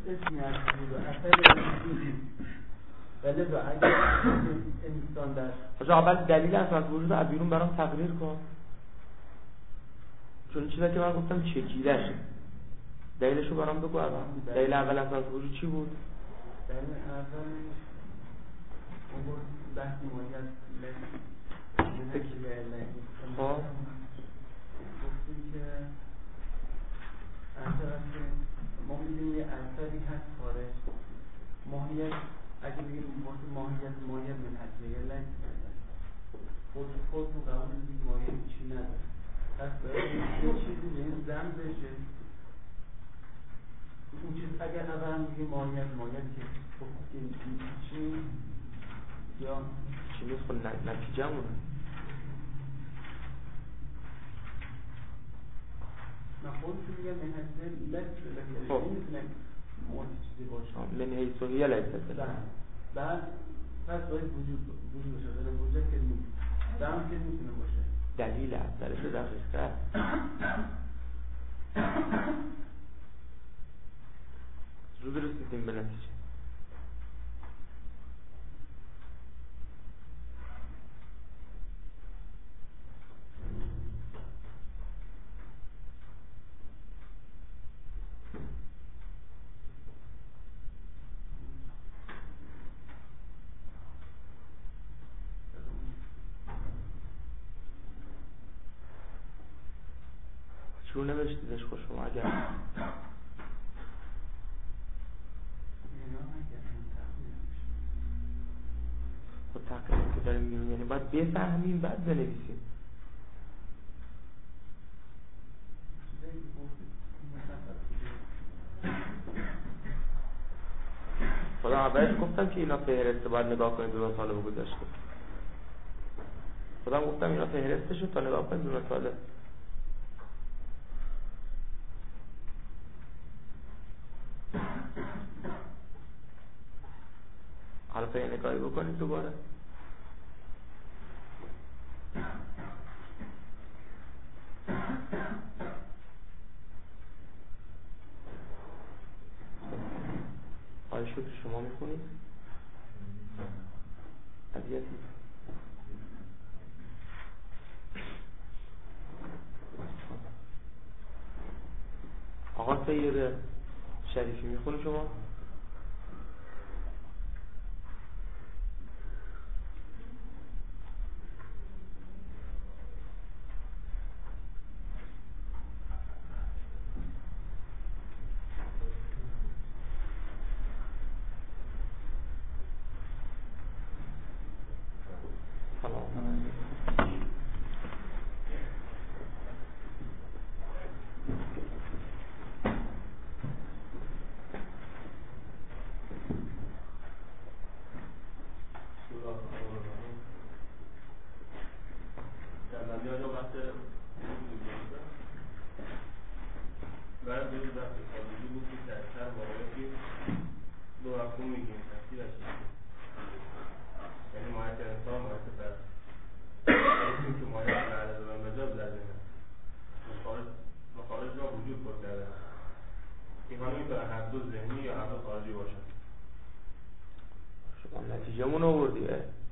اسمی از وجود و اثر وجودی ولی با اگر انسان در آجا اول دلیل اصل از وجود از بیرون برام تقریر کن، چون چیزا که من گفتم چگیرشه دلیلشو برام بگو. دلیل اول اصل از وجود چی بود؟ دلیل اولش اون بود بحثی ماهیت خب گفتیم که اثر است که ما میدونیم یه اثری هست خارج ماهیت اگه بگیم ماهیت منحصر یه لنگ خودتون قبول میدید ماهیت چی نداره پس باید یه چیزی به این زن بشه اون چیز اگر اول هم بگیم ماهیت که چی یا چی نیست خود نتیجه همونه من خودتون میگم منحصر لنگ نمیتونم مورد چیزی باشه من حیثوهیه لیست بعد پس باید وجود باشه غیر وجود که نیست دم که میتونه باشه دلیل اولش رو دقیق کرد زود رسیدیم به نتیجه. چون نوشتیدش خوش شما اگر خود تقریبا که داریم میگیم یعنی باید بفهمیم بعد بنویسیم. خدا اولش گفتم که اینا فهرسته باید نگاه کنید دو ساله بگذاشته خودم گفتم اینا فهرسته شد تا نگاه کنید دو ساله حالا تا یه نگاهی بکنید دوباره آیا شکر شما میکنید؟ اذیتی آقا سید شریفی میخونی شما؟ نتیجه‌مون آوردی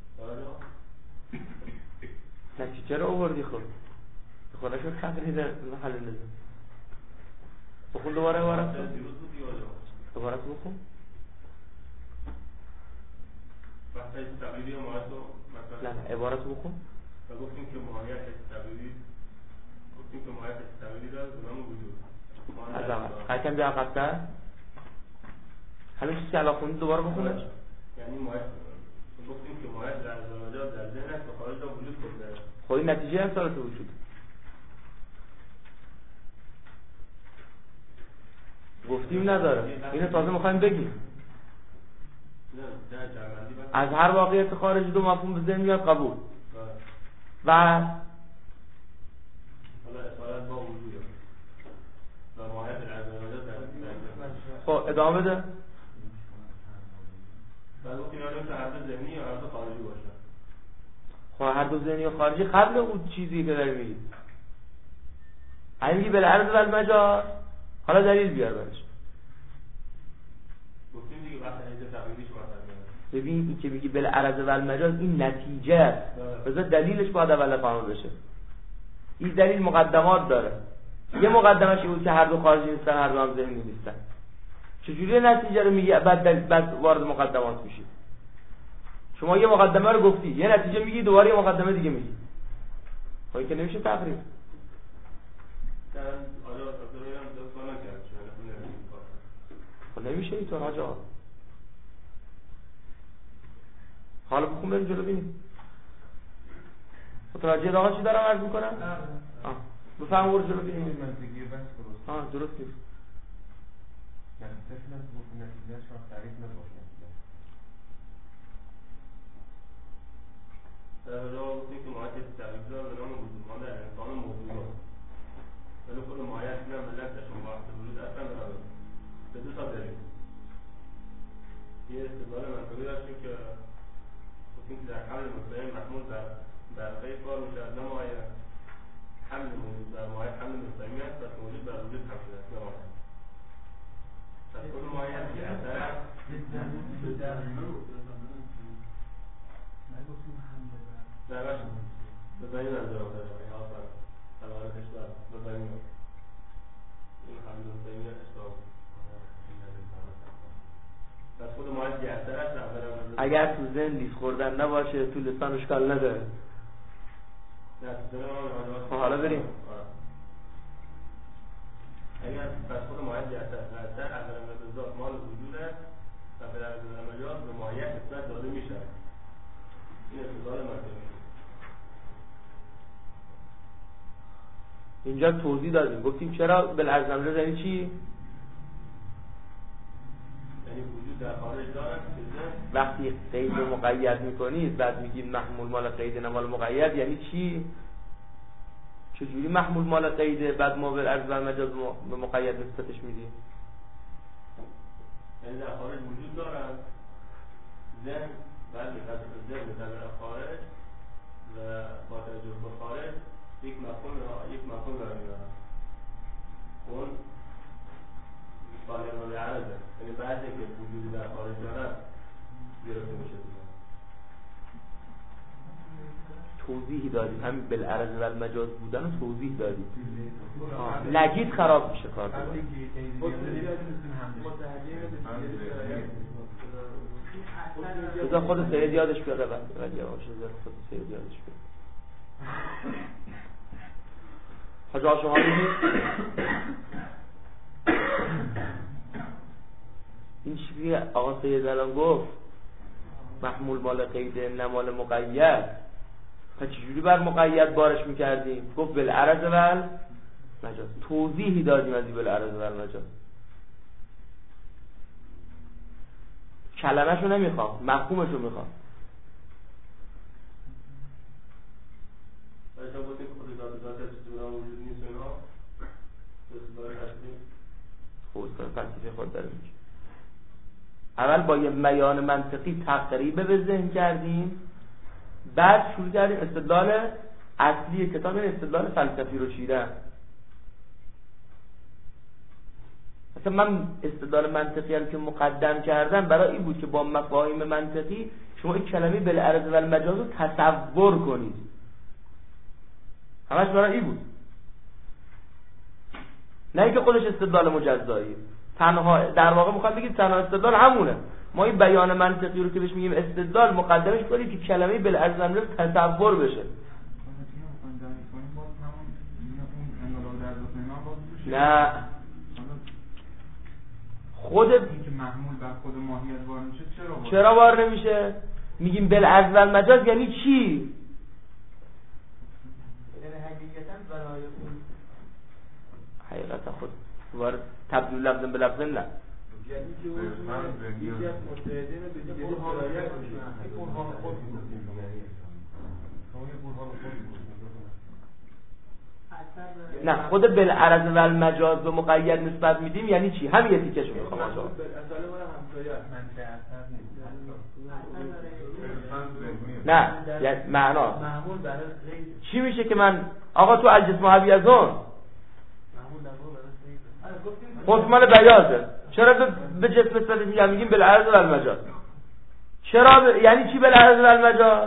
نتیجه رو آوردی خب خدا شد تقریب محل نزد بخون دوباره عبارت بخون نه عبارت بخون و گفتیم که ماهیت تبعیدی داره به نام وجود از اول قرکم بیا عقب‌تر همین چیزی که الان خوندی دوباره بخونش یعنی گفتیم که ماهیت در مجاز در ذهن است و خارج از وجود گذاره خب این نتیجه هم سالت وجود گفتیم نداره اینو تازه میخوایم بگیم از هر واقعیت خارجی دو مفهوم به ذهن میاد قبول و حالا اصالت با وجود و ماهیت در مجاز در ذهن خب ادامه بده بعد گفتیم که هر دو ذهنی یا هر دو خارجی باشه خب هر دو ذهنی و خارجی قبل اون چیزی که داری میگی همین میگی بالعرض و المجاز حالا دلیل بیار برش ببین این که میگی بالعرض و المجاز این نتیجه است، بذار دلیلش باید اول فهمه بشه. این دلیل مقدمات داره. یه مقدمش این بود که هر دو خارجی نیستن، هر دو هم ذهنی نیستن. چجوری نتیجه رو میگی بعد وارد مقدمات میشی؟ شما یه مقدمه رو گفتی، یه نتیجه میگی، دوباره یه مقدمه دیگه میگی. خب که نمیشه تقریر. خب نمیشه اینطور حاج آقا. حالا بخون بریم جلو بینیم. متوجه آقا چی دارم عرض میکنم؟ بفهم برو جلو بینیم. درست نیست. در راه گفتیم که ماهیت تغییرات به نام وجودمان در انسان موجود ولی خود ماهیت دیدن به لکتش وقت وجود اصلا به دو تا داریم. یه استدلال منطقی داشتیم که گفتیم که در حمل مطلقه محمول در غیر کار میشه از نماید حمل موجود در ماهیت حمل مطلقی هست و موجود بر وجود حمل شده است نماید پس خود ماهیت یه اثر هست نه باشه بزنیم از جواب دارم این آفر سوال کشور بزنیم این حمل مطلقی اشتاب پس خود ماهیت یه اثر هست اگر تو ذهن لیز خوردن نباشه تو لسان اشکال نداره. حالا بریم. اگر پس خود ماهیت اثر اولا به ذات مال وجود است و به در عملیات به ماهیت نسبت داده میشه. این استدلال منطقی. اینجا توضیح دادیم گفتیم چرا بالعرض عملیات یعنی چی؟ یعنی وجود در خارج دارد وقتی قید رو مقید میکنید بعد میگیم محمول مال قید نه مال مقید یعنی چی؟ چجوری محمول مال قیده بعد ما بالعرض و مجاز به مقید نسبتش میدیم؟ یعنی در خارج وجود دارد ذهن بعد میخواست ذهن به طبع خارج و با توجه به خارج یک مفهوم داره میدارد اون صالح مال عرضه یعنی بعد که وجودی در خارج دارد گرفته میشه توضیحی دادیم همین بالعرض و المجاز بودن رو توضیح دادیم لگید خراب میشه کار بذار خود سید یادش بیاد خود سید یادش بیاد حاجا شما بگید این چیزی آقا سید الان گفت محمول مال قیده نه مال مقید پس چجوری بر مقید بارش میکردیم؟ گفت بالعرض و المجاز توضیحی دادیم از این بالعرض و المجاز کلمه‌شو نمیخوام مفهومشو میخوام تا گفتیم خود ذات استدلال وجود نیست اینا استدلال هستیم خود فلسفه خود داره میگه اول با یه بیان منطقی تقریبه به ذهن کردیم بعد شروع کردیم استدلال اصلی کتاب این استدلال فلسفی رو چیدن مثلا من استدلال منطقی رو که مقدم کردم برای این بود که با مفاهیم منطقی شما این کلمه بالعرض و المجاز رو تصور کنید همش برای این بود نه اینکه خودش استدلال مجزایی تنها در واقع میخواد بگید تنها استدلال همونه ما این بیان منطقی رو که بهش میگیم استدلال مقدمش کنیم که کلمه بالعرض و المجاز تصور بشه نه خود اینکه محمول بر خود ماهیت وارد میشه چرا وارد نمیشه؟ میگیم بالعرض و المجاز یعنی چی؟ یعنی حقیقتا برای اون حقیقتا خود وارد تبدیل لفظ به لفظ نه یعنی که اون یکی از متحدین به دیگری درایت میشه اون حال خود نه خود بالعرض و المجاز به مقید نسبت میدیم یعنی چی؟ همین یه تیکش میخوام آجا نه یعنی معنا چی میشه که من آقا تو الجسم حویزون خود مال بیازه چرا به جسم نسبت میگیم بالعرض و المجاز چرا یعنی چی بالعرض و المجاز؟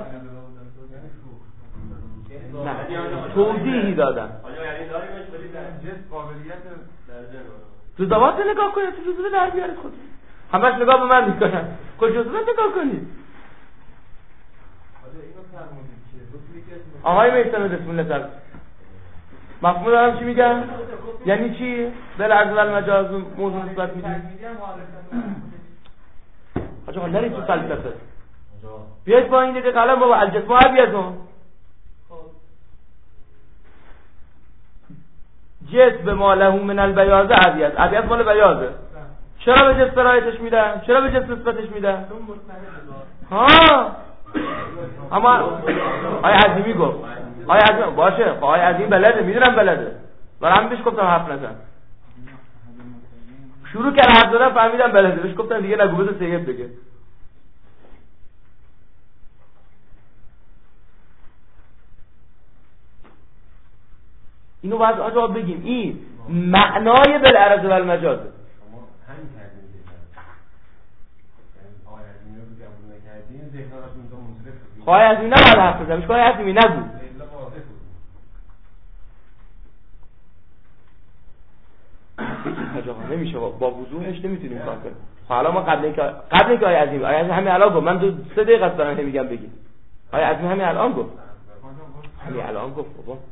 نه توضیحی دادم. یعنی داریمش ولی در جس قابلیت تو دوات نگاه کنید، تو جزوه در بیارید خود همش نگاه به من میکنن، خود جزوه نگاه کنید. آقای میثم بسم الله تعالی مفهوم دارم چی میگم؟ یعنی چی؟ بالعرض و المجاز موضوع نسبت میدیم. آجا نرید تو فلسفه. بیاید با این دیگه قلم بابا الجسم و عبیزون جسم ما له من البیاض عبیز. عبیز مال بیاضه. چرا به جسم رایتش میدن؟ چرا به جسم نسبتش میدن؟ ها اما آیا عظیمی گفت آیا عظیم باشه آیا عظیم بلده میدونم بلده برام بهش گفتم حرف نزن شروع کرد حرف زدن فهمیدم بلده بهش گفتم دیگه نگو بذار سیب بگه اینو باید آجا بگیم این معنای بالعرض و المجاز خواهی عظیمی نباید حرف بزن میشه خواهی عظیمی نگو نمیشه با وضوحش نمیتونیم کار کنیم. حالا ما قبل اینکه آیه عظیم همین الان گفت من 3 دقیقه است دارم نمیگم بگید آیه عظیم همین الان گفت بابا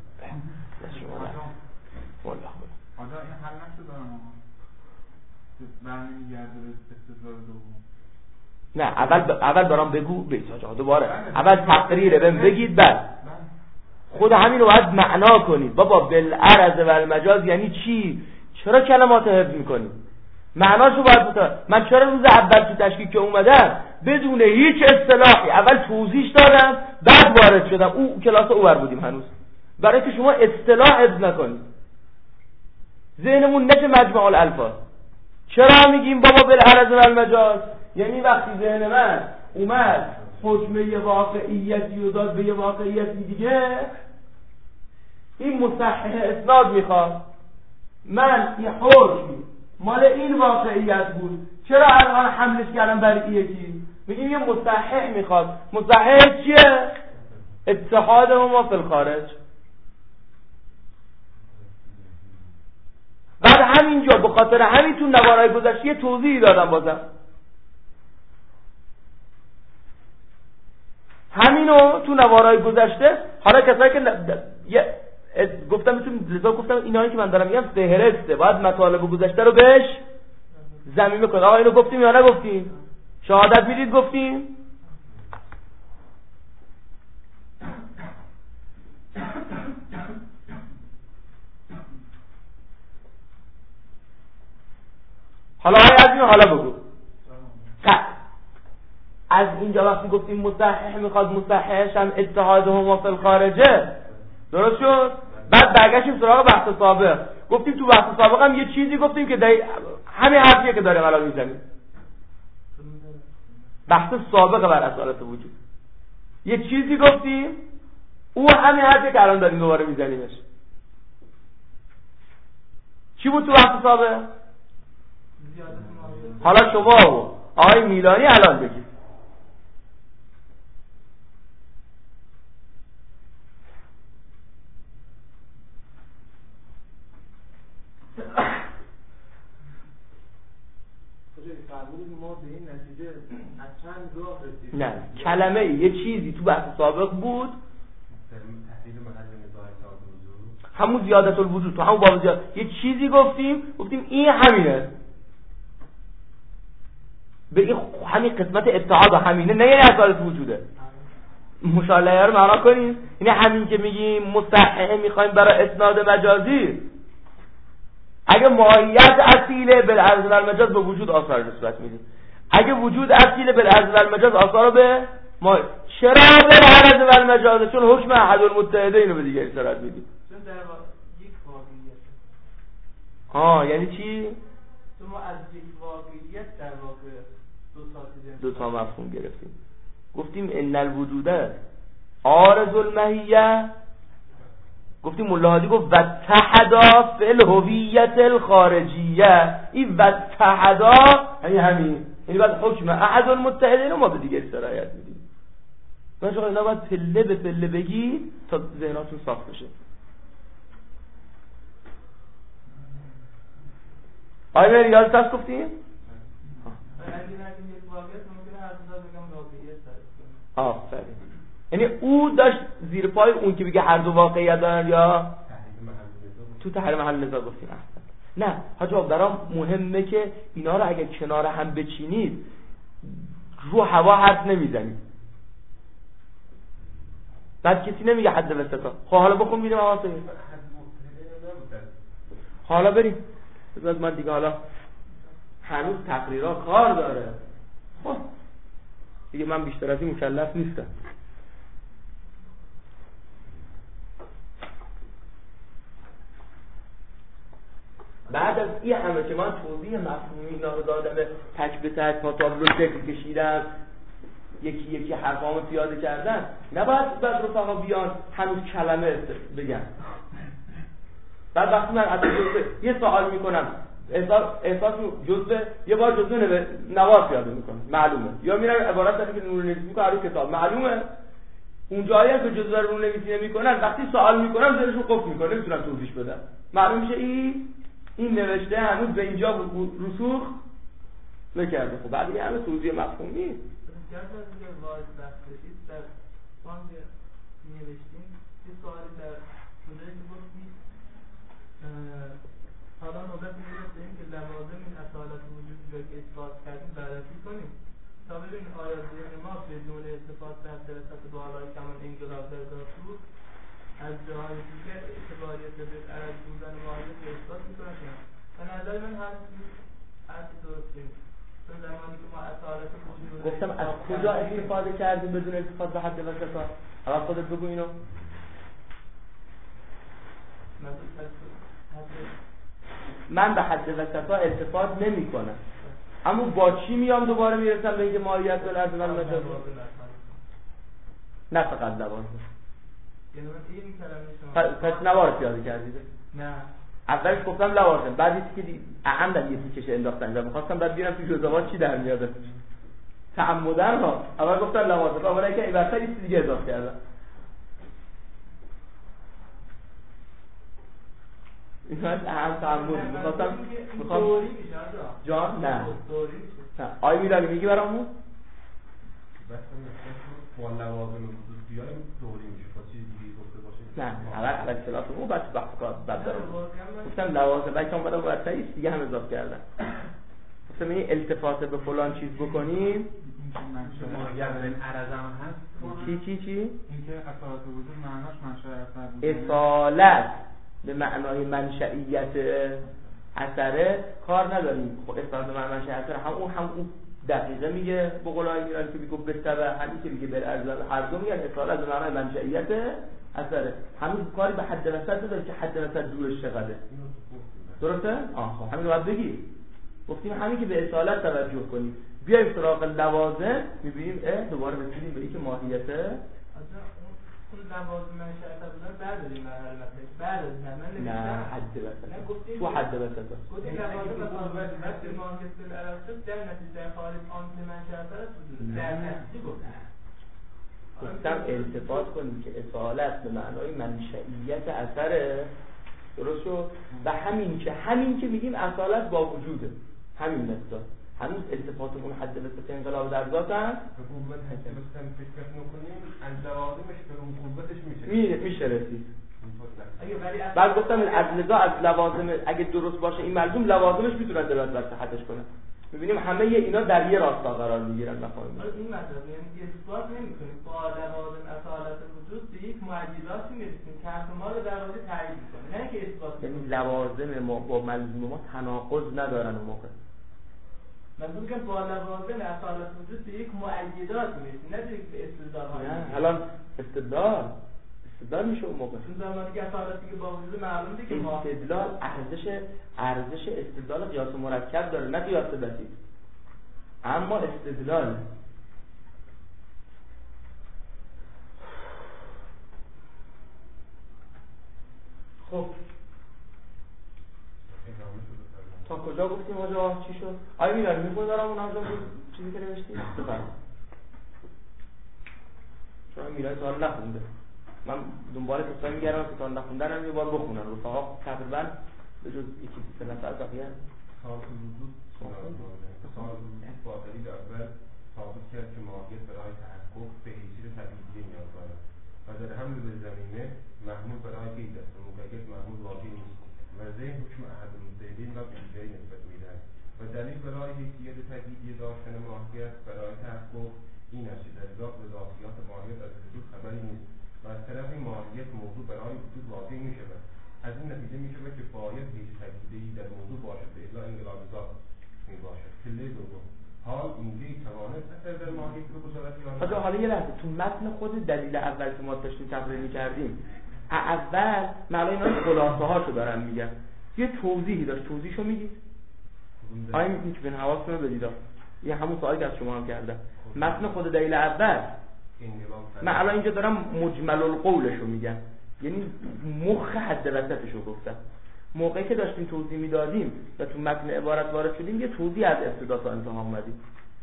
والله آجا این حل نشد دارم برمیگرده به استدلال دوم. نه اول دارم بگو بیت آجا دوباره اول تقریره بهم بگید بعد خود همین رو باید معنا کنید. بابا بالعرض و المجاز یعنی چی؟ چرا کلمات حفظ میکنید؟ معناشو باید بتا. من چرا روز اول تو تشکیل که اومدم بدون هیچ اصطلاحی اول توضیح دادم بعد وارد شدم او کلاس اوور بودیم هنوز برای که شما اصطلاح حفظ نکنید ذهنمون نشه مجموع الالفاظ. چرا میگیم بابا بالعرض و المجاز؟ یعنی وقتی ذهن من اومد حکم یه واقعیتی و داد به یه واقعیتی دیگه این مصحح اسناد میخواد من این حکم مال این واقعیت بود چرا الان حملش کردم برای یکی؟ میگیم یه مصحح میخواد. مصحح چیه؟ اتحاد ما فی الخارج. بعد همینجا به خاطر همین تو نوارای گذشته یه توضیحی دادم بازم همینو تو نوارای گذشته. حالا کسایی که گفتم لذا گفتم اینایی که من دارم میگم فهرسته باید مطالب گذشته رو بهش ضمیمه کنه. آقا اینو گفتیم یا نگفتیم؟ شهادت میدید گفتیم؟ حالا حالا بگو از اینجا وقتی گفتیم مصحح میخواد مصححش هم اتحاد هما فی الخارجه درست شد. بعد برگشتیم سراغ بحث سابق گفتیم تو بحث سابق هم یه چیزی گفتیم که همین حرفیه که داریم الان میزنیم. بحث سابق بر اصالت وجود یه چیزی گفتیم او همین حرفیه که الان داریم دوباره میزنیمش. چی بود تو بحث سابق؟ حالا شما و آقای میلانی الان بگید. ما به این نتیجه از چند راه رسیدیم. نه کلمه یه چیزی تو بحث سابق بود همون زیادت الوجود تو همون باب زیاد یه چیزی گفتیم این همینه به این همین قسمت اتحاد و همینه نه یعنی اصالت وجوده. مشالله رو معنا کنیم یعنی همین که میگیم مصحح میخوایم برای اسناد مجازی اگه ماهیت اصیله بالعرض و المجاز به وجود آثار نسبت میدیم. اگه وجود اصیله بالعرض و المجاز آثار رو به ما چرا بالعرض و المجاز؟ چون حکم احد المتحدین رو به دیگری سرد میدیم. چون در یک واقعیت یعنی چی؟ چون ما از یک واقعیت در واقع دو تا مفهوم گرفتیم. گفتیم ان الوجود عارض الماهیه. گفتیم ملاحظی گفت واتحدا فی الهویت الخارجیه. این واتحدا همین یعنی بعد حکم احد المتحدین رو ما به دیگه سرایت میدیم. من شما اینا باید پله به پله بگید تا ذهناتون صاف بشه. آیا ریاض دست گفتیم؟ آفرین. یعنی او داشت زیر پای اون که بگه هر دو واقعیت دارن یا تو تحریم محل نزاع گفتیم. نه حاج آقا برام مهمه که اینا رو اگه کنار هم بچینید رو هوا حرف نمیزنید. بعد کسی نمیگه حد وسطا. خب حالا بخون ببینیم آقا سید. حالا بریم. بذار من دیگه حالا هنوز تقریرها کار داره. خب دیگه من بیشتر از این مکلف نیستم. بعد از این همه که من توضیح مفهومی اینا رو دادم تک به تک با تابلو شکل کشیدم یکی یکی حرفامو پیاده کردن نباید بعد رفقا بیان هنوز کلمه بگن. بعد وقتی من از یه سوال میکنم احساس جزء یه بار جزء نواز پیاده میکنم معلومه یا میرم عبارت داره که نور نویسی میکنم رو کتاب معلومه اون جایی که جزء رو نویسی نمیکنن وقتی سوال میکنم زیرشون قفل میکنه نمیتونم توضیح بدم معلوم میشه این نوشته هنوز به اینجا رسوخ نکرده. خب بعد یه همه توضیح مفهومی بسیار از اینکه وارد بحث بشید در فاند نوشتیم یه سوالی در شده که گفتید حالا نوبت میرسه این که لوازم این اصالت وجودی رو که اثبات کردیم بررسی کنیم تا ببینیم آیا ذهن ما بدون استفاده در درصد بالای کمان انقلاب در داشور از جهان دیگر اعتباریت به عرض بودن ماهیت رو اثبات میکنه. به نظر من حرفی درست نیست. چون زمانی که ما اصالت وجود گفتم از کجا استفاده کردیم بدون استفاده به حد وسطا؟ اول خودت بگو اینو. من به حد وسطا التفات نمی کنم اما با چی میام دوباره میرسم به اینکه ماهیت به عرض و مجاز نه فقط لوازم. پس نوار پیاده کردید؟ نه اولش گفتم لوازم بعد یه چیزی اهم در یه تیکش انداختن و می‌خواستم بعد ببینم تو جزوات چی در میاد تعمدن ها. اول گفتم لوازم اولا که ایبرتر یه چیز دیگه اضافه کردم. این اهم تعمد می‌خواستم جان نه آی میرانی میگی برامون با لوازم وجود بیایم دوری میشه با چیز دیگه گفته باشه نه اول اختلاف رو بس بعد دارم گفتم لوازم بچه‌ها اومدن واسه یه دیگه هم اضافه کردن گفتم این التفات به فلان چیز بکنیم ماهیت عرضم هست چی اینکه اصالت وجود معناش منشأ اثر اصالت به معنای منشئیت اثره کار نداریم. خب اصالت به معنای منشأ اثر هم اون دقیقه میگه به قولای میرن که میگه بستبه همین که میگه بالارزال هر دو میگن اصالت به معنای منشئیت اثره. هنوز کاری به حد وسط نداره که حد وسط دورش چقدره. درسته؟ خب همین رو باید بگی. گفتیم همین که به اصالت توجه کنیم بیایم سراغ لوازم میبینیم دوباره رسیدیم به اینکه ماهیت اون لوازم منشأ اثر بودن بعد از این مرحله بعد از من نه حد وسط تو حد وسط گفتیم لوازم وقتی ماهیت به عرض شد در نتیجه خارج آن منشأ اثر بود در نتیجه گفتم التفات کنیم که اصالت به معنای منشئیت اثره. درست شد؟ و همین که میگیم اصالت با وجوده همین مثلا هنوز التفاتمون حد وسط انقلاب در ذات هست قوت حد وسط فکر نکنیم از لوازمش به اون قوتش میشه رسید. بعد گفتم از لذا از لوازم اگه درست باشه این ملزوم لوازمش میتونن دلالت بر صحتش کنن. میبینیم همه اینا در یه راستا قرار میگیرن مفاهیم. این مطلب یعنی اثبات نمی‌کنیم با لوازم اصالت وجود به یک معجزاتی میرسیم که حرف ما رو در واقع تایید می‌کنه نه که اثبات. یعنی لوازم ما با ملزوم ما تناقض ندارن اون موقع. منظور که با لوازم اصالت وجود به یک معجزات میرسیم نه به استدلال. نه الان استدلال میشه اون موقع. چون زمانی که اصالتی که با وجود معلومه که ما استدلال ارزش استدلال قیاس مرکب داره نه قیاس بسیط. اما استدلال خب تا کجا گفتیم آجا چی شد؟ آیا میداریم میخون دارم اون همجا بود؟ چیزی که نوشتی؟ بفرمایید. چون میرای سوال نخونده. من دنبال کسایی میگردم که سوال نخوندن هم یه بار بخونن. رفقا تقریبا به جز یکی سه نفر بقیه سال وجود با دلیل اول ثابت کرد که ماهیت برای تحقق به حیثیت طبیعی نیاز دارد و در حمل به زمینه محمول برای قید است و مقید محمول واقعی نیست و ذهن حکم احد المدعیین را به دیگری نسبت میدهد و دلیل برای حیثیت طبیعی داشتن ماهیت برای تحقق این است که در ذات و ذاتیات ماهیت از وجود خبری نیست و از طرف ماهیت موضوع برای وجود واقع میشود. از این نتیجه میشود که باید هیچ طبیعی در موضوع باشد به الا انقلاب ذات میباشد. پله دوم حال اینجا توانست اثر در ماهیت رو گذارد یا نه؟ حالا یه لحظه تو متن خود دلیل اول که ما داشتیم تقریر می‌کردیم اول معنی اینا خلاصه هاشو دارم میگم یه توضیحی داشت توضیحشو میگید آیا میگید که بین حواستون رو بدید یه همون سوالی که از شما هم کردم متن خود دلیل اول من الان اینجا دارم مجمل القولشو میگم یعنی مخ حد وسطشو گفتم موقعی که داشتیم توضیح میدادیم و تو متن عبارت وارد شدیم یه توضیح از ابتدا تا انتها اومدیم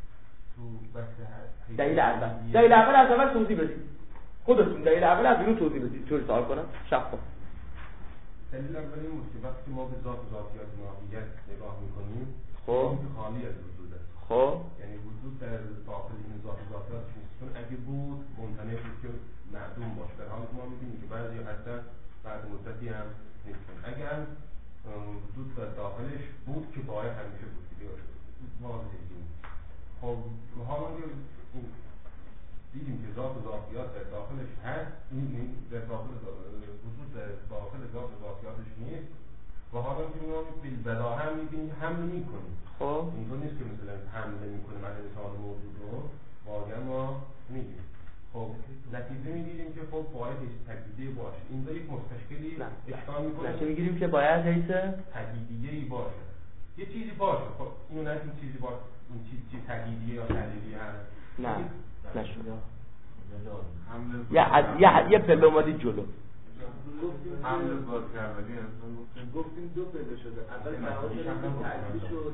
دلیل اول از اول توضیح بدید خودتون دلیل اول از اینو توضیح بدید چطور سوال کنم شفاف دلیل اول این بود که وقتی ما به ذات و ذاتیات ماهیت نگاه میکنیم خب خالی از وجود است خب یعنی وجود در داخل این ذات و ذاتیات نیست چون اگه بود ممکنه بود که معدوم باشه در حالی که ما می‌بینیم که بعضی هستن بعد مدتی هم نیستن اگر وجود در داخلش بود که باید همیشه بود دیگه واضحه دیدیم خب حالا دیدیم که ذات و ذاتیات در داخلش هست این در داخل وجود در داخل ذات و ذاتیاتش نیست و حالا که ما بالبدا هم می‌بینیم حمل می‌کنیم خب اینطور نیست که مثلا حمل نمی‌کنیم عدد مثال موجود رو واقعا ما می‌بینیم خب نتیجه میگیریم که خب باید هیچ تجدیدی باشه اینجا یک مستشکلی اشکال میکنه نتیجه میگیریم که باید هیچ تجدیدی باشه یه چیزی باشه خب اینو نه این چیزی باشه این چیز تجدیدی یا تجدیدی هست نه نشده یه پله اومدید جلو حمل باز کردنی گفتیم دو پیدا شده اول مراحل تعریف شد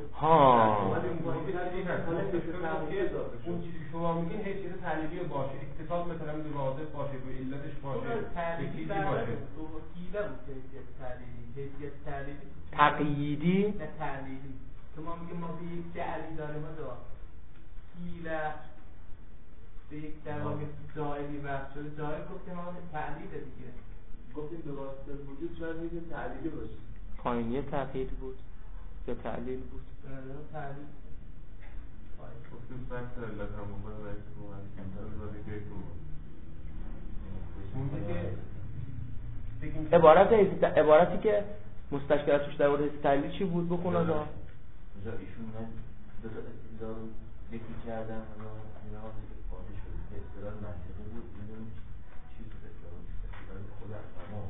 اون چیزی که شما میگین هیچ چیز تعلیلی باشه اتصال مثلا به واضح باشه به علتش باشه به چیزی باشه حیله بود حیثیت تعلیلی تقییدی نه تعلیلی که ما میگیم ما به یک جعلی داریم حیله به یک در واقع جایلی وقت شده جایل گفتیم ما تعلیله دیگه گفتیم به واسطه وجود شاید میگیم تعلیلی باشه پایینیه تقیید بود یا تعلیل بود تعلیل گفتیم فکت علت هم بکنه و ایک عبارتی که مستشکلاتش در مورد تعلیل چی بود بخون از آن ایشون یکی کردن اینا فاضی شد اصطلاح منطقی بود اینو چیز اصطلاح خود افهمه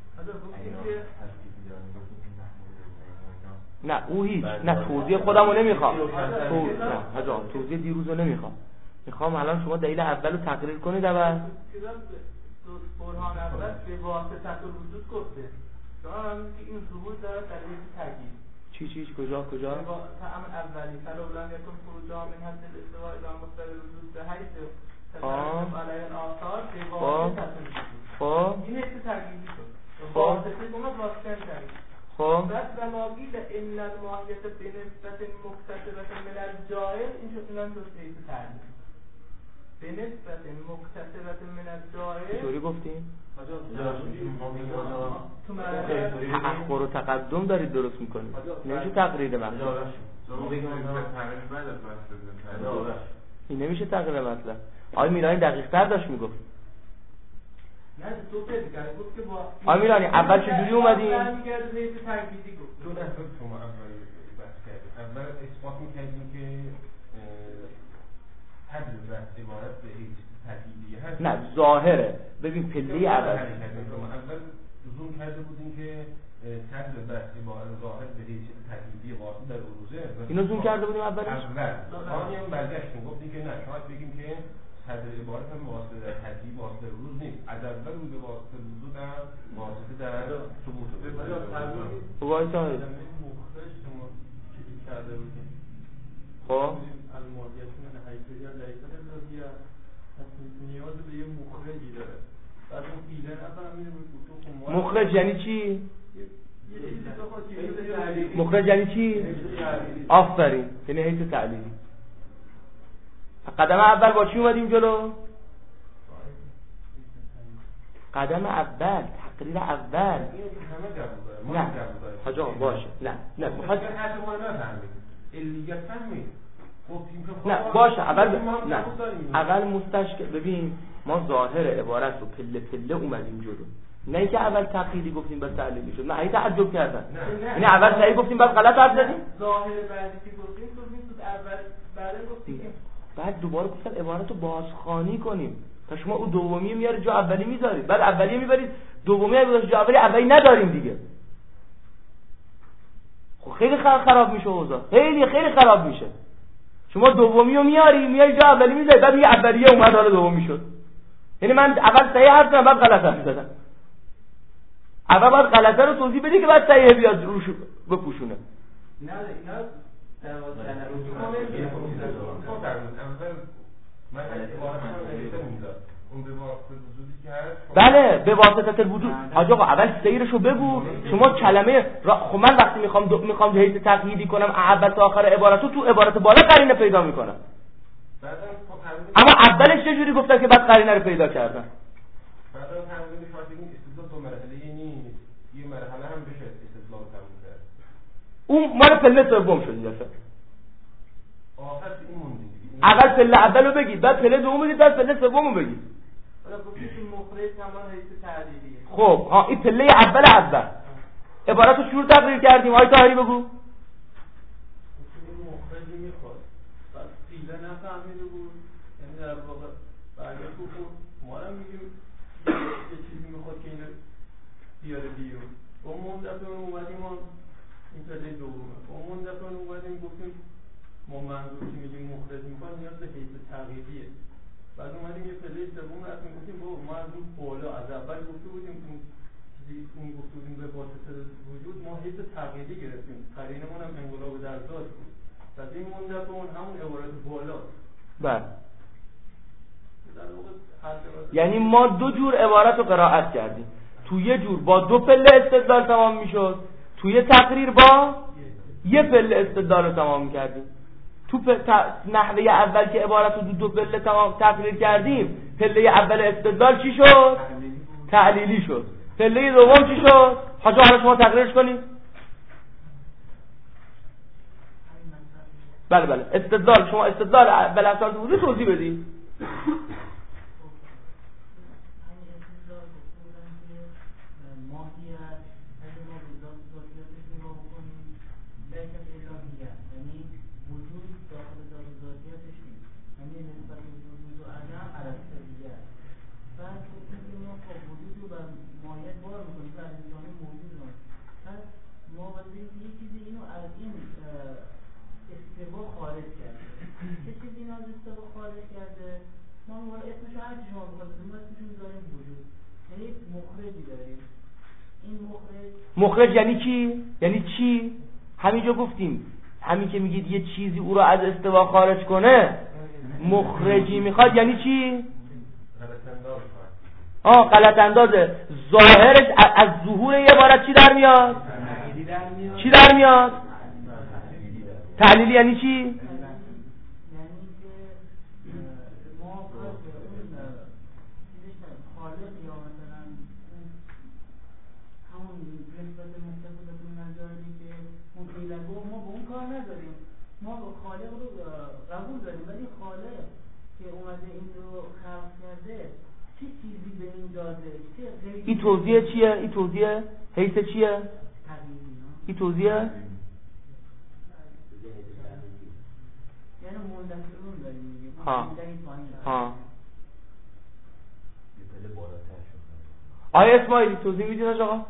نه او هیچ نه توضیح خودمو نمیخوام توضیح دیروزو نمیخوام میخوام الان شما دلیل اولو تقریر کنید اول برهان اول به واسطه الوجود گفته شما هم که این ثبوت داره دلیل تقیید چی کجا تعم اولی فلولا یکن فروجا من حد الاستواء الى مستوى الوجود به حیث تترتب علیه الاثار به واسطه الوجود این حیث تقییدی شد واسطه اومد واسطه تقیید بس و ماگیل ان الماهیت به نسبت مکتسبت من الجاهل این شد اینم شد حیث تقیید به نسبت مکتسبت من الجاهل چطوری گفتیم؟ تأخر و تقدم دارید درست میکنید نمیشه تقریر مطلب این نمیشه تقریر مطلب آقای میرانی دقیق تر داشت میگفت نه تو فکر کرد گفت که با آقای میرانی اول چجوری اومدیم؟ اول اثبات میکردیم که حد بحث عبارت به هیچ تجدیدی هست نه ظاهره ببین پله اول اول زوم کرده بودیم که حد بحث عبارت ظاهر به هیچ تجدیدی واقعی در عروضه اینو زوم کرده بودیم اولش آنی هم برگشتیم گفتیم که نه شاید بگیم که حد عبارت هم واسطه در تجدید واسطه عروض نیست از اول اون به واسطه وجود هم واسطه در ثبوت خب مخرج یعنی چی؟ مخرج یعنی چی؟ آفرین، یعنی حیث تعلیلی. قدم اول با چی اومدیم جلو؟ قدم اول، تقریر اول. نه حاج آقا باشه، نه میخواد نه باشه اول مستشکل. ببین ما ظاهر عبارت رو پله پله اومدیم جلو، نه اینکه اول تقریری گفتیم بس تعلیلی شد. نه این تعجب کردن، یعنی اول صحیح گفتیم بعد غلط حرف زدیم. ظاهر بعدی که گفتیم تو اول بعد گفتیم بعد دوباره گفتم عبارت رو بازخوانی کنیم تا شما اون دومی میاره جا اولی میذارید، بعد اولی میبرید دومی رو جا اولی نداریم دیگه. خب خیلی خراب میشه اوضاع، خیلی خراب میشه. شما دومی رو میاری جا اولی میذاری، بعد میگه اولیه اومد حالا دومی شد. یعنی من اول صحیح حرف زدم بعد غلط حرف زدم. اول باید غلطه رو توضیح بدی که بعد صحیح بیاد روش بپوشونه. نه اینا بله به واسطه الوجود. حاج آقا اول سیرشو بگو. شما کلمه خب من وقتی میخوام حیث تقییدی کنم اول تا آخر عبارتو تو عبارت بالا قرینه پیدا میکنم، اما اولش چه جوری گفتن که بعد قرینه رو پیدا کردن؟ بعد از همین فاصله استدلال دو مرحله نیست، یه مرحله هم بشه استدلال تموم کرد. اون مال پله سوم شد این دفعه. آخر این موندی. اول پله اولو بگی، بعد پله دومو بگی، بعد پله سومو بگی. حالا گفتید که مخرج همان حیث تعلیلیه. خب ها این پله اول عبارتو شروع تقریر کردیم. آی طاهری بگو. مخرجی میخواد بعد دیگه نفهمیده بود، یعنی در واقع برگشت گفت ما هم میگیم یه چیزی میخواد که اینو بیاره بیرون. با مدت اومدیم این پله دومه، با مدت اومدیم گفتیم ما منظور که میگیم مخرج میخواد نیاز به حیث تقییدیه. بعد اومدیم یه پله سوم رفتیم گفتیم ما از اون بالا از اول گفته بودیم اون گفته بودیم به واسطه وجود ما حیث تقییدی گرفتیم، قرینمون هم انقلاب در ذات بود. پس این مدت اون همون عبارت بالاست. بله یعنی ما دو جور عبارت رو قرائت کردیم. تو یه جور با دو پله استدلال تمام میشد، تو یه تقریر با یه پله استدلال رو تمام کردیم. تو نحوه اول که عبارت رو دو پله تمام تقریر کردیم، پله اول استدلال چی شد؟ تعلیلی شد. پله دوم چی شد؟ حاجا حالا شما تقریرش کنید. بله استدلال، شما استدلال اول اساس وجود توضیح بدید. مخرج یعنی چی؟ یعنی چی؟ همینجا گفتیم همین که میگید یه چیزی او رو از استوا خارج کنه مخرجی میخواد یعنی چی؟ غلط اندازه. ظاهرش از ظهور یه عبارت چی در میاد؟ چی در میاد؟ تعلیلی یعنی چی؟ ما خالق رو قبول داریم، ولی خالق که اومده این رو خلق کرده چه چیزی به این داده؟ این توضیح چیه؟ این توضیح حیث چیه؟ این توضیح یعنی منتظرون داریم میگیم. آیا اسماعیلی توضیح میدید آقا؟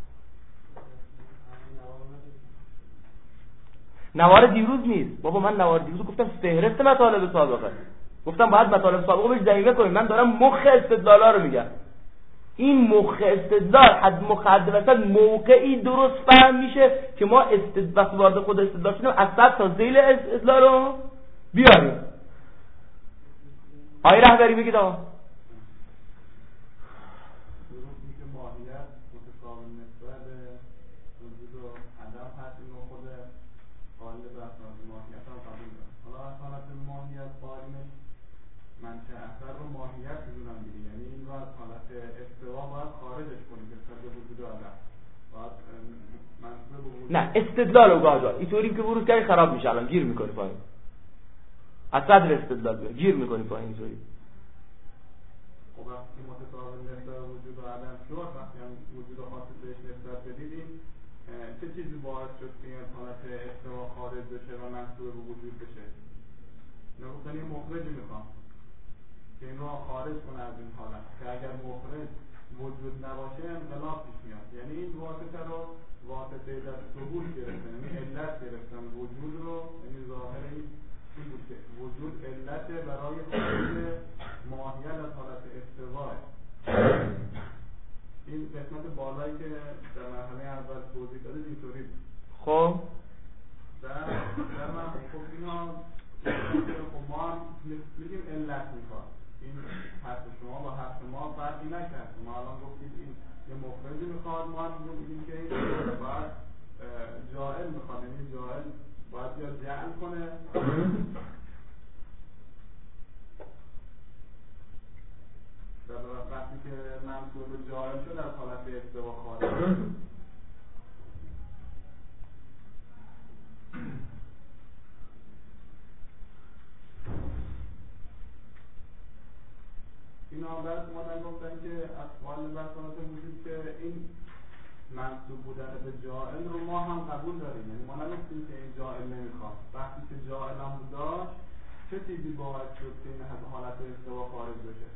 نوار دیروز نیست بابا، من نوار دیروز گفتم فهرست مطالب سابقه، گفتم باید مطالب سابقه بهش ضمیمه کنیم. من دارم مخ استدلالا رو میگم. این مخ استدلال حد مخدم وسط موقعی درست فهم میشه که ما وقتی وارد خود استدلال شدیم از سطح تا ذیل استدلال رو بیاریم. آقای رهبری بگید آقا. ماهیت متقابل نه استدلال و گاهجار اینطوری که ورود کردی خراب میشه، الان گیر میکنی پایین از صدر استدلال بیاری گیر میکنی پایین اینطوری. خب وقتی متقابل نسبت وجود و عدم شد، وقتی هم وجود و خاص بهش نسبت بدیدیم، چه چیزی باعث شد که این حالت استوا خارج بشه و منصوب به وجود بشه؟ نگفتن یه مخرجی میخوام که این رو خارج کنه از این حالت، که اگر مخرج وجود نباشه انقلاب پیش میاد. یعنی این واسطه رو واسطه در ثبوت گرفتن، یعنی علت گرفتن وجود رو، یعنی ظاهر این بود که وجود علت برای خارج ماهیت از حالت استوا. این قسمت بالایی که در مرحله اول توضیح داده اینطوری بود. خب در من خب اینا خب ما هم میگیم علت میخواد. این حرف شما با حرف ما فرقی نکرد. ما الان گفتید این یه مخرجی میخواد، ما هم میگیم که این باید جائل میخواد، یعنی جائل باید یا جعل کنه در وقتی که منصوب به جائل شد از حالت استوا خارج. این آمدن اومدن گفتن که اصوال بحثانات وجود که این منصوب بودن به جائل رو ما هم قبول داریم، یعنی ما نگفتیم که این جائل نمیخواد. وقتی که جائل هم داشت چه چیزی باعث شد که این حالت استوا خارج بشه؟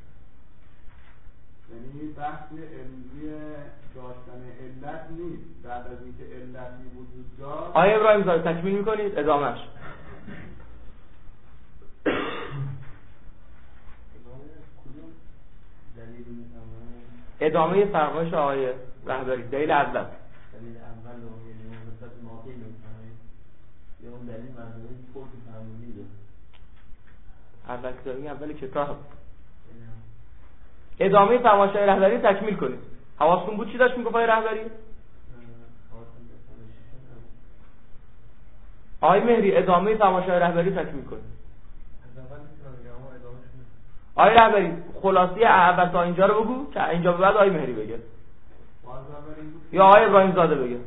یعنی بحث علمی داشتن علت نیست، بعد از اینکه علتی وجود داشت. آیه ابراهیم زاده تکمیل میکنید ادامهش. ادامه فرمایش آقای رهبری دلیل اول. دلیل اول رو یعنی نسبت ماقی می‌فهمید یا اون دلیل مرحله فوق فهمیدی اول کتابی اول کتاب. ادامه فرمایش آقای رهبری تکمیل کنید. حواستون بود چی داشت میگفت آقای رهبری؟ آقای مهری ادامه فرمایش آقای رهبری تکمیل کنید. آقای رهبری خلاصی اول تا اینجا رو بگو که اینجا به بعد آقای مهری بگه یا آقای ابراهیم زاده بگه.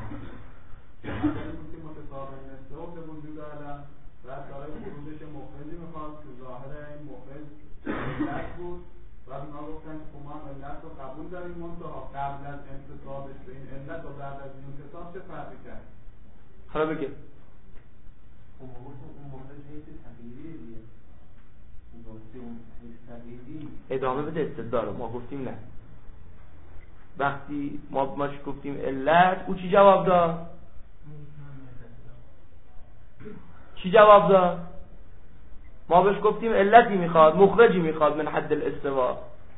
بعد برای خروجش مخرجی میخواد که ظاهر این مخرج علت بود و اونا گفتن که ما علت رو قبول داریم، منتها قبل از انتصابش به این علت و بعد از این انتصاب چه فرقی کرد؟ حالا بگه. اون مخرج حیث تغییریه دیگه، اون حیث تغییری ادامه بده استدلال ما گفتیم نه. وقتی ما گفتیم علت او چی جواب داد؟ چی جواب داد؟ ما بهش گفتیم علتی میخواد، مخرجی میخواد من حد الاستوا.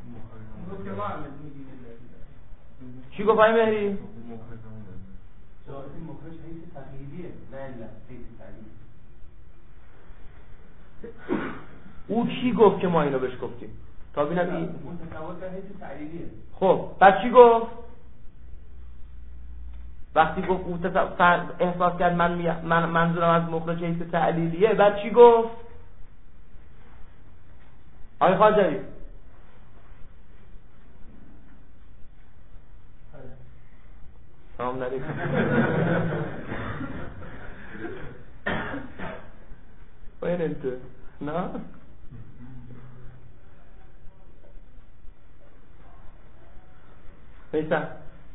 چی گفت آقای مهری؟ مخرج حیث تغییریه نه علت حیث تغییری. او چی گفت که ما اینو بهش گفتیم؟ تا ببینم این متصور در حیث تعلیلیه. خب بعد چی گفت؟ وقتی گفت او احساس کرد من منظورم از مخرج حیث تعلیلیه، بعد چی گفت؟ آقای خواجوی سلام علیکم. وين انت؟ نه؟ میسن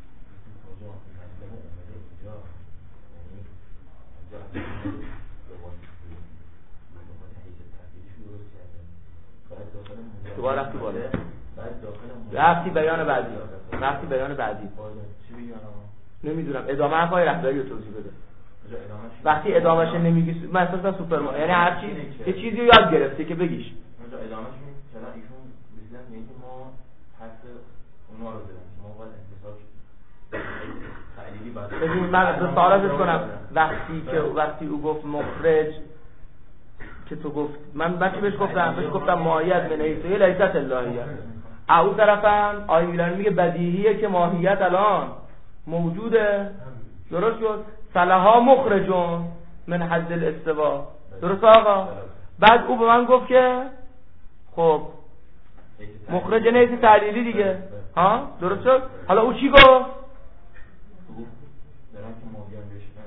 دوباره رفتی بالا رفتی بیان بعدی نمیدونم ادامه حرفای رهبری رو توضیح بده. وقتی ادامهش نمیگی من احساس سوپرمان، یعنی هر چی یه چیزی رو یاد گرفته که بگیش. ادامهش مثلا ایشون مثلا میگه ما حرف اونا رو زدن ما باید انتصاب تعلیلی باید ببین من سوالات کنم وقتی او گفت مخرج که تو گفت من بچه بهش گفتم ماهیت من حیث لیست اللهیت. او طرفم آیه میلانی میگه بدیهیه که ماهیت الان موجوده. درست شد؟ صلحا مخرجون من حد الاستوا. درست آقا؟ بعد او به من گفت که خب مخرج نیست تعلیلی دیگه. ها؟ درست شد؟ حالا او چی گفت؟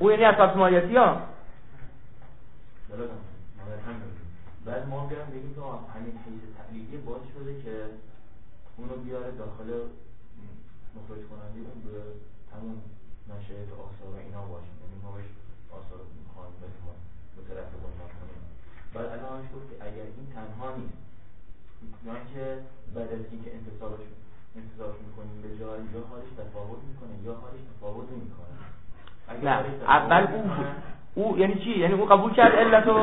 او یعنی اساس ماهیتی ها بعد ما بیان بگیم که همین حیث تقلیدی باعث شده که اونو بیاره داخل مخرج کننده اون به همون نشریات آثار و اینا باشه، یعنی ما بهش آثار خواهیم بدیم ما به طرف بنیان کنیم. بعد الان شد که اگر این تنها نیست، نه که بعد از اینکه انتظارش میکنیم به جای یا حالش تفاوت میکنه یا حالش تفاوت نمیکنه. نه اول او یعنی چی؟ یعنی او قبول کرد علتو؟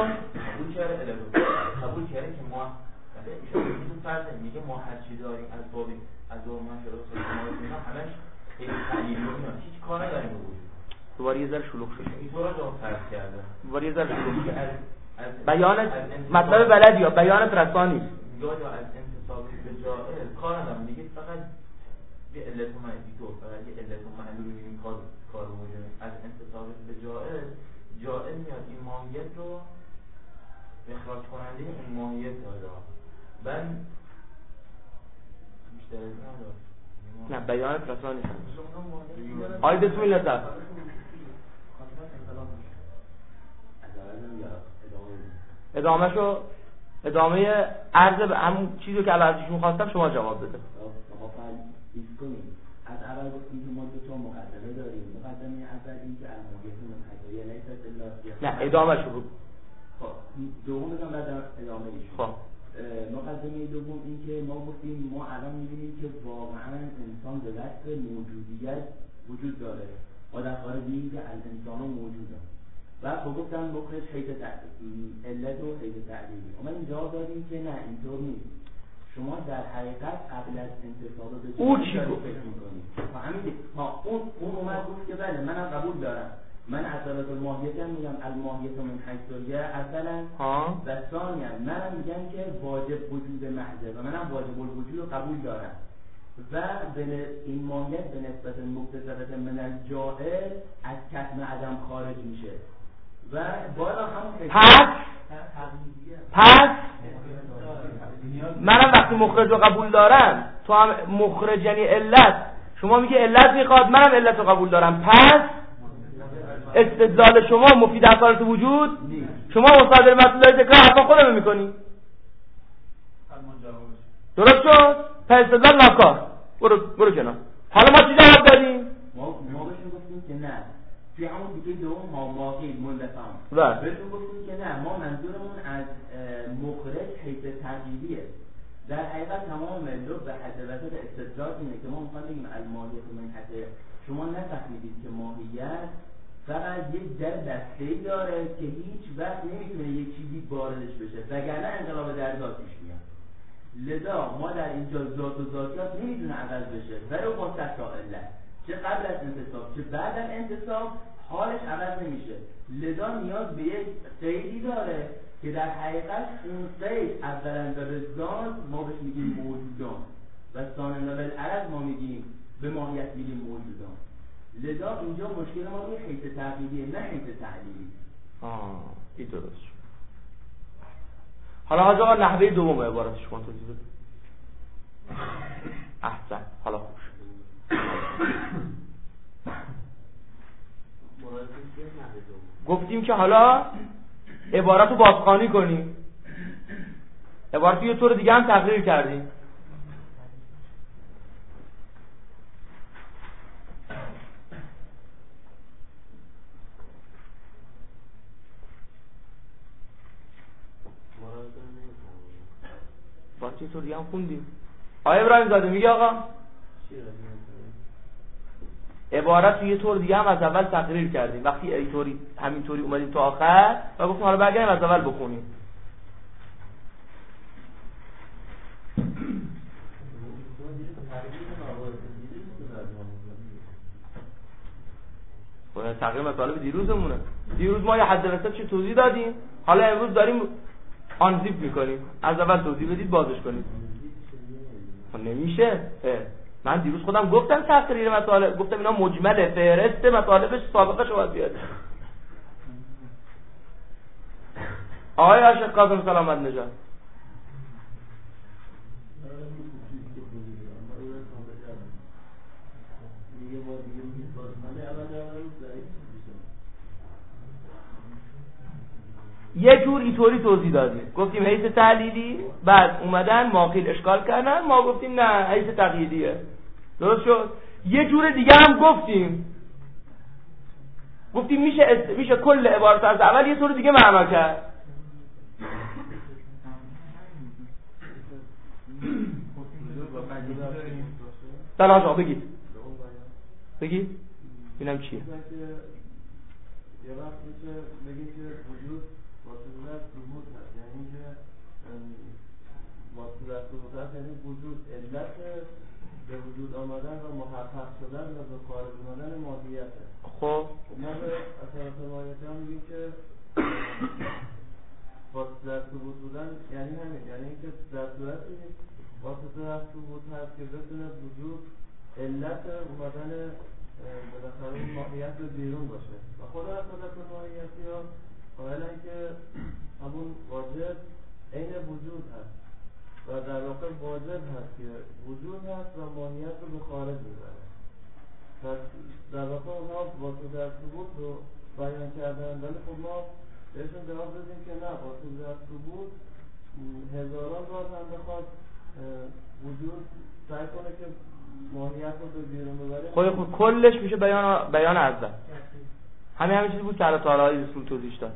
قبول کرده که ما ایشون فرض میگه ما هر چی داریم از بابی از دورمان شروع اینا همش خیلی تعلیلی اینا هیچ کار نداریم به وجود. دوباره یه ذره شلوغ شد. اینطورا جواب فرض کرده. دوباره یه ذره شلوغ شد. بیان مطلب بلدی یا بیان رسانی یا از انتصاب به جائز کار ندارم دیگه، فقط یه علت و فقط یه علت و معلول می‌بینیم کار موجود از انتصاب به جائز میاد این ماهیت رو اخراج کننده این ماهیت داره. بعد بیشتر از این هم نه بیان رسانی آید بسم الله تعالی ادامه عرض به همون چیزی که ازشون خواستم شما جواب بده. از اول گفتیم که ما دو تا مقدمه داریم. مقدمه اول این که الماهیت منحصریه لیست الا نه ادامه شروع. خب دوم بگم بعد ادامه ایشون. خب مقدمه دوم این که ما گفتیم ما الان می‌بینیم که واقعا انسان به وصف موجودیت وجود داره. ما در خارج این که الانسان موجوده. و خب گفتم مخرج حیث علت و حیث تعلیلی. ما اینجا داریم که نه اینطور نیست. شما در حقیقت قبل از انتصاب به او چی گفت؟ همین اون اومد گفت که بله منم قبول دارم. من اصالت الماهیت هم میگم الماهیت من حیثیه اولا و ثانیا منم میگم که واجب وجود محضه و منم واجب الوجود رو قبول دارم و این ماهیت به نسبت مکتسبت من الجائز از کتم عدم خارج میشه و بالا همون پس منم وقتی مخرج رو قبول دارم تو هم مخرج یعنی علت، شما میگه علت میخواد منم علت رو قبول دارم، پس استدلال شما مفید اصالت وجود شما مصادر مطلوب ذکر حرفا خودمون میکنی درست شد؟ پس استدلال ناکار برو کنار. حالا ما چی جواب دادیم؟ ما بهشون گفتیم که نه توی همون دیگه دوم ها واقعی مندفعم بهشون گفتیم که نه ما منظورمون از مخرج حیث تغییریه. در حقیقت تمام لب به حضرت استدلال اینه که ما میخوام بگیم الماهیت منحصر شما نفهمیدید که ماهیت فقط یک در دسته‌ای داره که هیچ وقت نمیتونه یک چیزی واردش بشه وگرنه انقلاب در ذات پیش میاد. لذا ما در اینجا ذات و ذاتیات نمیتونه عوض بشه ولو با صحرا علت، چه قبل از انتصاب چه بعد از انتصاب حالش عوض نمیشه. لذا نیاز به یک قیدی داره که در حقیقت اون قید اولا به ذات ما بهش میگیم موجودان و ثانیا بالعرض ما میگیم به ماهیت میگیم موجودان. لذا اینجا مشکل ما روی حیث تغییریه نه حیث تعلیلی. این درست شد. حالا حاج آقا نحوه دوم عبارت شما توضیح بده. احسن حالا خوب شد. گفتیم که حالا عبارت رو بازخوانی کنیم. عبارت یه طور دیگه هم تغییر کردیم. باید یه طور دیگه هم خوندیم. آقای ابراهیم زاده میگه آقا عبارت رو یه طور دیگه هم از اول تقریر کردیم. وقتی اینطوری همینطوری اومدیم تا آخر و گفتیم حالا برگردیم از اول بخونیم. باید تقریر مطالب دیروزمونه. دیروز ما یه حد وسط چه توضیح دادیم، حالا امروز داریم آنزیپ میکنیم. از اول توضیح بدید بازش کنید. نمیشه. من دیروز خودم گفتم تقریر مطالب، گفتم اینا مجمله، فهرست مطالبش سابقه شو باید بیاد. آقای عاشق قاسم سلامت نژاد یه جور اینطوری توضیح دادیم، گفتیم حیث تعلیلی، بعد اومدن معقل اشکال کردن، ما گفتیم نه حیث تقییدیه. درست شد؟ یه جور دیگه هم گفتیم میشه کل عبارت از اول یه طور دیگه معنا کرد. بله آقا بگید اینم چیه؟ یه وقت میشه بگید که وجود واسطه در ثبوت هست، یعنی که واسطه در ثبوت هست یعنی وجود علت به وجود آمدن و محقق شدن و به خارج آمدن ماهیته. خب ما به اثرات ماهیته هم میگیم که واسطه در ثبوت بودن یعنی همین، یعنی اینکه در صورتی واسطه در ثبوت هست که بتونه وجود علت اومدن بالاخره اون ماهیت به بیرون باشه و خود اصالت ماهیتی ها قائلن که همون واجب عین وجود هست و در واقع واجب هست که وجود هست و ماهیت رو به خارج میبره. پس در واقع اونها واسطه در ثبوت رو بیان کردن، ولی خب ما بهشون جواب دادیم که نه، واسطه در ثبوت هزاران بار هم بخواد وجود سعی کنه که ماهیت رو به بیرون ببره. خب کلش میشه بیان اول. همین چیزی بود که تارهای رسول توضیح داد.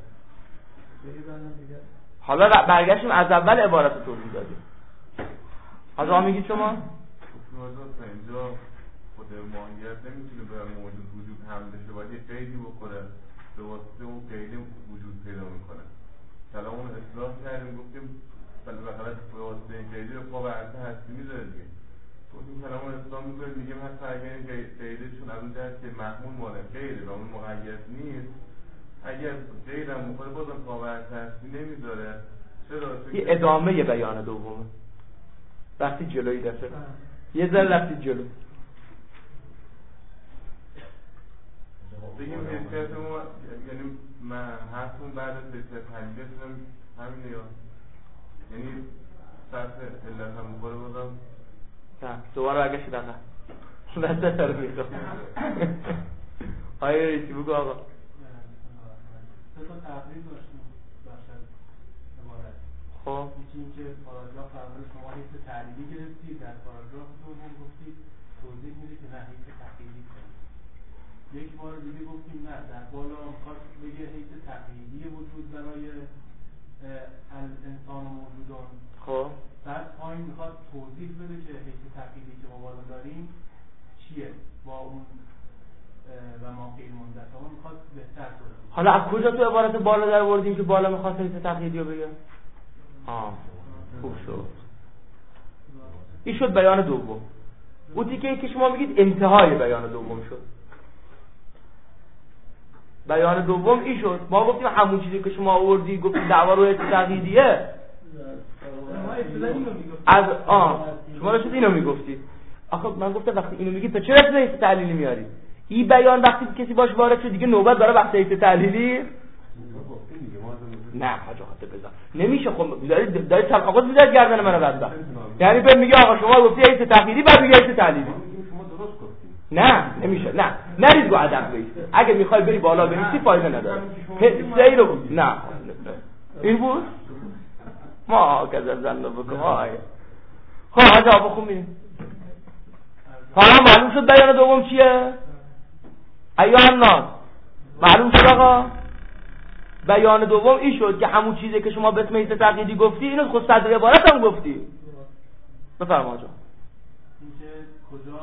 حالا برگشتیم از اول عبارت رو توضیح دادیم. از آن میگید شما؟ اینجا خود ماهیت نمیتونه به موجود وجود حمل بشه، باید یه قیدی بخوره، به واسطه اون قیدی وجود پیدا میکنه. حالا اون اصلاح کردیم، گفتیم بالاخره به واسطه این قیدی رو پا به عرضه هستی میذاره دیگه. گفتیم کلام اصلاح میکنیم، میگیم حتی اگر این قیده چون از اون جهت که محمول مال قیده و اون مقید نیست، اگر قیدم مخوره بازم پا به عرضه هستی نمیذاره. چرا؟ این ادامه بیان دومه. وقتی جلوی دفعه یه ذره رفتید جلو بگیم حیثیت ما، یعنی من حرفون بعد از حیثیت حلیت همینه یا یعنی سطح علت هم مخوره بازم نه دوباره برگشت دقیقه لذت رو میخوام. آیا رئیسی بگو آقا. سه تا تقریب داشتیم بخش از عبارت. خب یکی این که پاراگراف اول شما حیث تعلیلی گرفتید، در پاراگراف دوم گفتید توضیح میده که نه حیث تقییدی کنید. یک بار دیگه گفتیم نه، در بالا میخواد بگه حیث تقییدی وجود برای الانسان و موجودان. خب بعد پایین میخواد توضیح بده که حیث تقییدی که ما بالا داریم چیه با اون و ما غیر منضبط اون میخواد بهتر توضیح. حالا از کجا تو عبارت بالا در آوردیم که بالا میخواد حیث تقییدی رو بگه؟ خوب شد. این شد بیان دوم. اون دیگه که شما میگید انتهای بیان دوم شد. بیان دوم این شد. ما گفتیم همون چیزی که شما آوردی گفتید دعوا رو حیث تقییدیه. از شما داشتید اینو میگفتید. آخه من گفتم وقتی اینو میگید پس چرا اسم حیث تعلیلی میاری؟ این بیان وقتی کسی باش وارد شد دیگه نوبت داره وقتی حیث تعلیلی نه حاجات بزن نمیشه. خب داری تلقاقات میذارید گردن منو بدبخت. یعنی به میگه آقا شما گفتی حیث تقییدی بعد میگه حیث تعلیلی. نه نمیشه. نه نریز گو ادب بیسته. اگه میخوای بری بالا بنویسی فایده نداره. سیر رو نه این بود ما کذا زن بکن های. خب حاجا بخون ببین. حالا معلوم شد بیان دوم چیه؟ ایها الناس معلوم شد آقا. بیان دوم این شد که همون چیزی که شما به اسم حیث تقییدی گفتی اینو خود صدر عبارت هم گفتی. بفرما آجا. اینکه کجا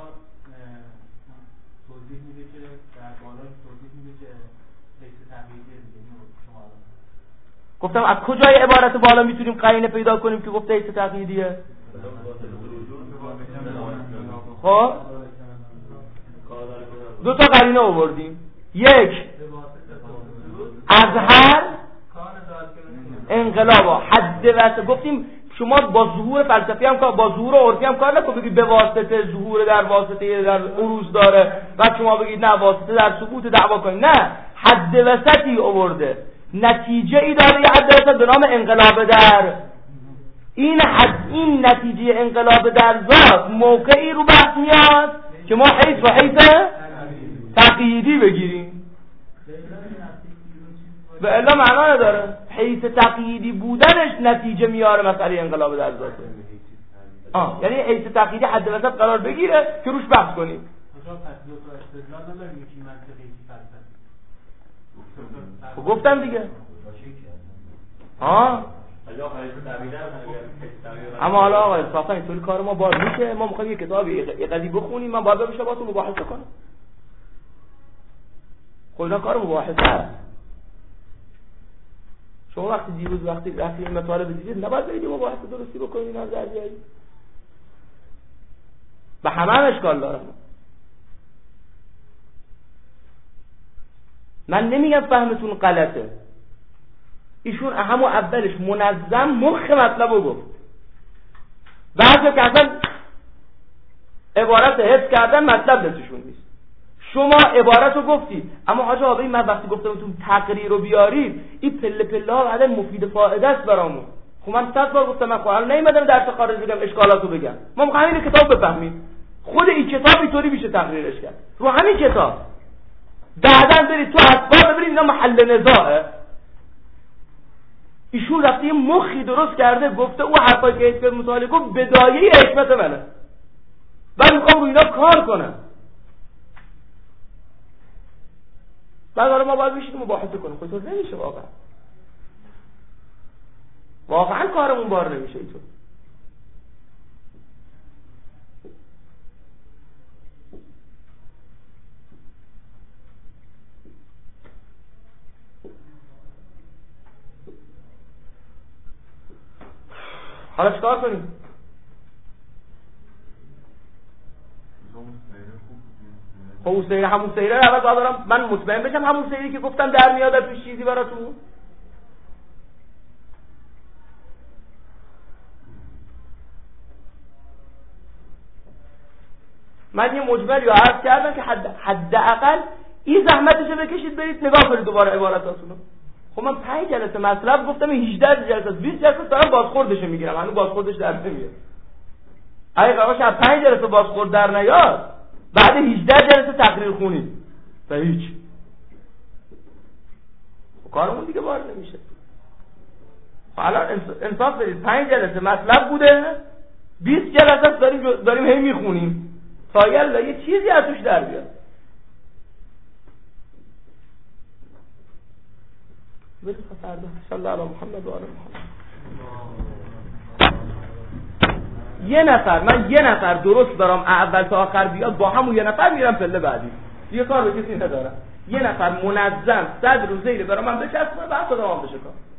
توضیح میده که در بالا توضیح میده که حیث تقییدی دیگه شما گفتم از کجای عبارت بالا میتونیم قرینه پیدا کنیم که گفته حیث تقییدیه؟ خب دو تا قرینه آوردیم. یک از هر انقلاب حد واسطه گفتیم شما با ظهور فلسفی هم کار با ظهور عرفی هم کار نکن بگید به واسطه ظهور در واسطه در عروض داره بعد شما بگید نه واسطه در ثبوت دعوا کنید. نه حد وسطی آورده نتیجه ای داره یه حد وسط به نام انقلاب در. این نتیجه انقلاب در ذات موقعی رو بحث میاد که ما حیث و حیث تقییدی بگیریم. به الا معنا نداره. حیث تقییدی بودنش نتیجه میاره مسئله انقلاب در ذاته. یعنی حیث تقییدی حد وسط قرار بگیره که روش بحث کنیم. گفتم دیگه. اما حالا آقا انصافا اینطوری کار ما باز میشه. ما میخوایم یه کتابی یه قضیه بخونیم، من باید بشه با تو مباحثه کنم. خودنا کار مباحثه است. شما وقتی دیروز وقتی این مطالب دیدید نباید برید مباحثه درستی بکنید نظر بیارید. به همه اشکال داره. من نمیگم فهمتون غلطه. ایشون همون اولش منظم مخ مطلب رو گفت. بعضی که اصلا عبارت حفظ کردن مطلب دستشون نیست. شما عبارت رو گفتید، اما حاج آقایی من وقتی گفتم بهتون تقریر رو بیارید، این پله پله ها بعدن مفید فایده است برامون. خب من 100 بار گفتم من خواهم نیومدم درس خارج بگم اشکالاتو بگم. ما می‌خوایم این کتاب بفهمید. خود این کتاب اینطوری میشه تقریرش کرد. رو همین کتاب بعداً برید تو اسباب ببینید اینا محل نزاعه. ایشون رفته یه مخی درست کرده گفته او حرفایی که اسم مطالعه گفت بدایه حکمت منه. بعد میخوام رو اینا کار کنم. بعد حالا ما باید بشید مباحثه کنیم. خودتون نمیشه واقعا کارمون بار نمیشه اینطور. حالا چیکار کنیم؟ خب اون سیره همون سیره رو اول دارم من مطمئن بشم همون سیری که گفتم در میاد توش چیزی براتون. من یه مجمل رو عرض کردم که حداقل این زحمتشو بکشید برید نگاه کنید دوباره عباراتاتونو. خب من 5 جلسه مطلب گفتم 18 جلسه 20 جلسه دارم بازخوردش میگیرم، هنوز بازخوردش در نمیاد. اگه قرارش از 5 جلسه بازخورد در نیاد بعد 18 جلسه تقریر خونید و هیچ کارمون دیگه بار نمیشه. حالا انصاف بدید 5 جلسه مطلب بوده 20 جلسه داریم هی میخونیم تا یه چیزی از توش در بیاد. برید فردا صلی الله علی محمد و آل محمد. یه نفر درست دارم اول تا آخر بیاد با همون یه نفر میرم پله بعدی. یه کار به کسی ندارم. یه نفر منظم 100 روزه برام من بچسبه بعد دوام بشه کار.